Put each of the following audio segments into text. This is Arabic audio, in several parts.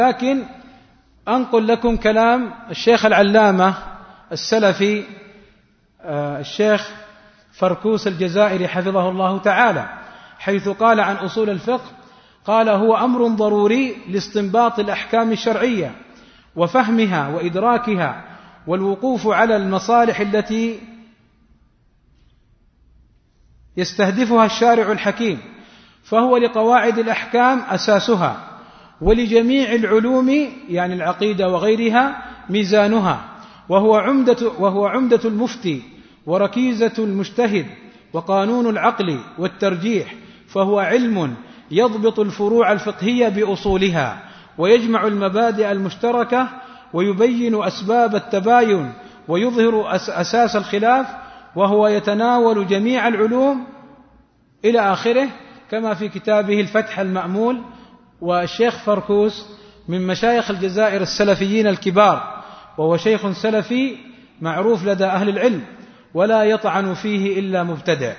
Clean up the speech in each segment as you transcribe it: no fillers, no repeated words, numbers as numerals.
لكن أنقل لكم كلام الشيخ العلامة السلفي الشيخ فركوس الجزائري حفظه الله تعالى، حيث قال عن أصول الفقه: قال هو أمر ضروري لاستنباط الأحكام الشرعية وفهمها وإدراكها والوقوف على المصالح التي يستهدفها الشارع الحكيم، فهو لقواعد الأحكام أساسها، ولجميع العلوم يعني العقيدة وغيرها ميزانها، وهو عمدة المفتي وركيزة المجتهد وقانون العقل والترجيح، فهو علم يضبط الفروع الفقهية بأصولها ويجمع المبادئ المشتركة ويبين أسباب التباين ويظهر أساس الخلاف، وهو يتناول جميع العلوم إلى آخره، كما في كتابه الفتح المأمول. والشيخ فركوس من مشايخ الجزائر السلفيين الكبار، وهو شيخ سلفي معروف لدى أهل العلم ولا يطعن فيه إلا مبتدع.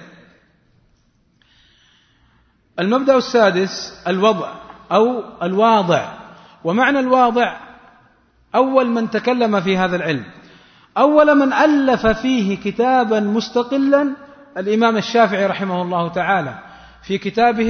المبدأ السادس: الوضع أو الواضع. ومعنى الواضع أول من تكلم في هذا العلم، أول من ألف فيه كتابا مستقلا الإمام الشافعي رحمه الله تعالى في كتابه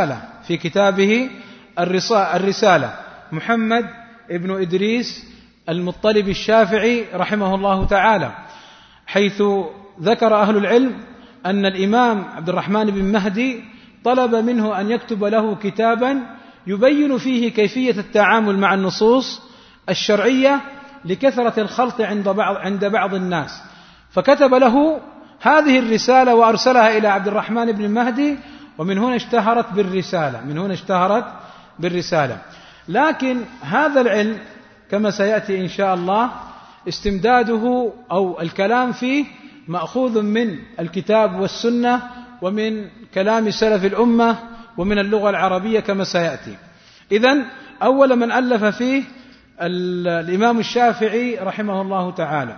الرسالة محمد ابن إدريس المطلب الشافعي رحمه الله تعالى، حيث ذكر أهل العلم أن الإمام عبد الرحمن بن مهدي طلب منه أن يكتب له كتابا يبين فيه كيفية التعامل مع النصوص الشرعية لكثرة الخلط عند بعض الناس، فكتب له هذه الرسالة وأرسلها إلى عبد الرحمن بن مهدي، ومن هنا اشتهرت بالرسالة. لكن هذا العلم كما سيأتي إن شاء الله استمداده أو الكلام فيه مأخوذ من الكتاب والسنة ومن كلام سلف الأمة ومن اللغة العربية كما سيأتي. إذن أول من ألف فيه الإمام الشافعي رحمه الله تعالى.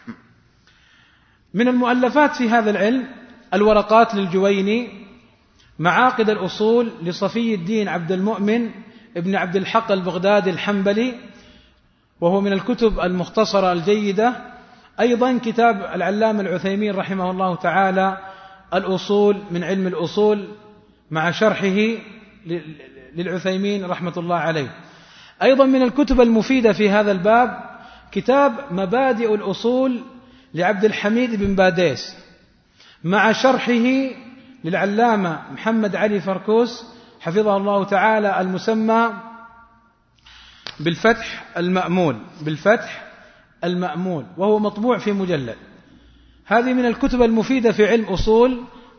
من المؤلفات في هذا العلم: الورقات للجويني، معاقد الأصول لصفي الدين عبد المؤمن ابن عبد الحق البغدادي الحنبلي، وهو من الكتب المختصرة الجيدة. أيضا كتاب العلامة العثيمين رحمه الله تعالى الأصول من علم الأصول مع شرحه للعثيمين رحمة الله عليه. أيضا من الكتب المفيدة في هذا الباب كتاب مبادئ الأصول لعبد الحميد بن باديس مع شرحه للعلامة محمد علي فركوس حفظه الله تعالى المسمى بالفتح المأمول، وهو مطبوع في مجلد. هذه من الكتب المفيدة في علم أصول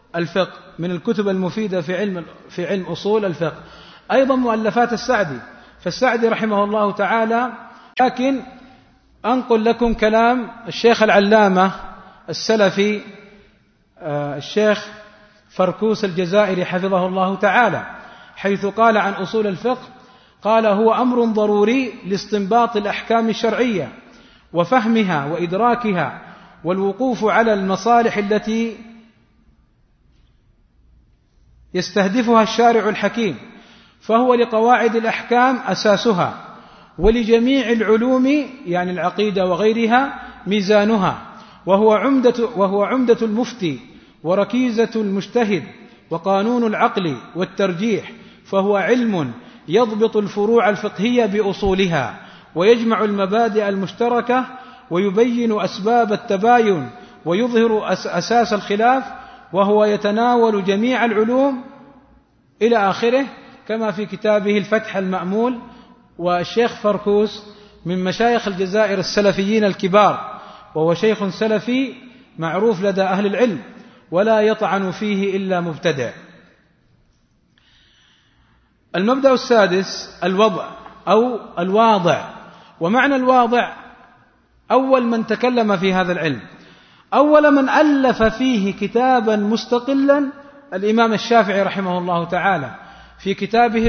الفقه، أيضا مؤلفات السعدي، فالسعدي رحمه الله تعالى. لكن أنقل لكم كلام الشيخ العلامة السلفي الشيخ فركوس الجزائري حفظه الله تعالى، حيث قال عن أصول الفقه: قال هو أمر ضروري لاستنباط الأحكام الشرعية وفهمها وإدراكها والوقوف على المصالح التي يستهدفها الشارع الحكيم، فهو لقواعد الأحكام أساسها، ولجميع العلوم يعني العقيدة وغيرها ميزانها، وهو عمدة المفتي وركيزة المجتهد وقانون العقل والترجيح، فهو علم يضبط الفروع الفقهية بأصولها ويجمع المبادئ المشتركة ويبين أسباب التباين ويظهر أساس الخلاف، وهو يتناول جميع العلوم إلى آخره، كما في كتابه الفتح المأمول. والشيخ فركوس من مشايخ الجزائر السلفيين الكبار، وهو شيخ سلفي معروف لدى أهل العلم ولا يطعن فيه إلا مبتدع. المبدأ السادس: الوضع أو الواضع. ومعنى الواضع أول من تكلم في هذا العلم، أول من ألف فيه كتابا مستقلا الإمام الشافعي رحمه الله تعالى في كتابه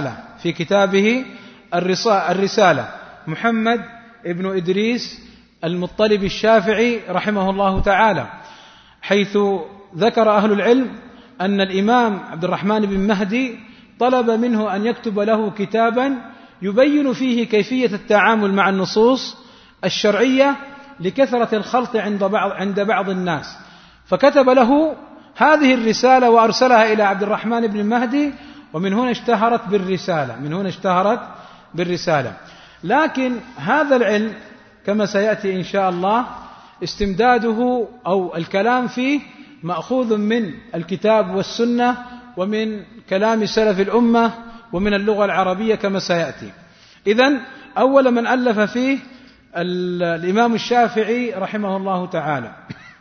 الرسالة محمد ابن إدريس المطلب الشافعي رحمه الله تعالى، حيث ذكر أهل العلم أن الإمام عبد الرحمن بن مهدي طلب منه أن يكتب له كتابا يبين فيه كيفية التعامل مع النصوص الشرعية لكثرة الخلط عند بعض الناس، فكتب له هذه الرسالة وأرسلها إلى عبد الرحمن بن المهدي، ومن هنا اشتهرت بالرسالة. لكن هذا العلم كما سيأتي إن شاء الله استمداده أو الكلام فيه مأخوذ من الكتاب والسنة ومن كلام سلف الأمة ومن اللغة العربية كما سيأتي. إذن أول من ألف فيه الإمام الشافعي رحمه الله تعالى.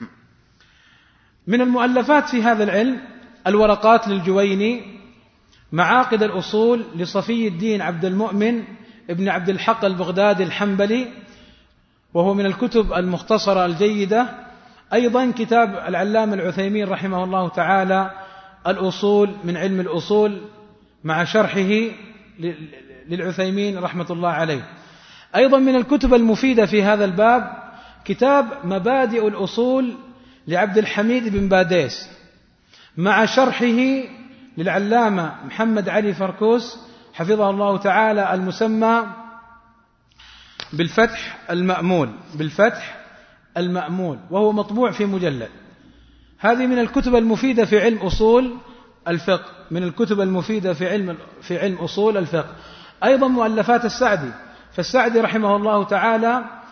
من المؤلفات في هذا العلم الورقات للجويني، معاقد الأصول لصفي الدين عبد المؤمن ابن عبد الحق البغدادي الحنبلي، وهو من الكتب المختصرة الجيدة. أيضا كتاب العلامة العثيمين رحمه الله تعالى الأصول من علم الأصول مع شرحه للعثيمين رحمة الله عليه. أيضا من الكتب المفيدة في هذا الباب كتاب مبادئ الأصول لعبد الحميد بن باديس مع شرحه للعلامة محمد علي فركوس حفظه الله تعالى المسمى بالفتح المأمول، وهو مطبوع في مجلد. هذه من الكتب المفيدة في علم أصول الفقه، في علم أصول الفقه. أيضا مؤلفات السعدي، فالسعدي رحمه الله تعالى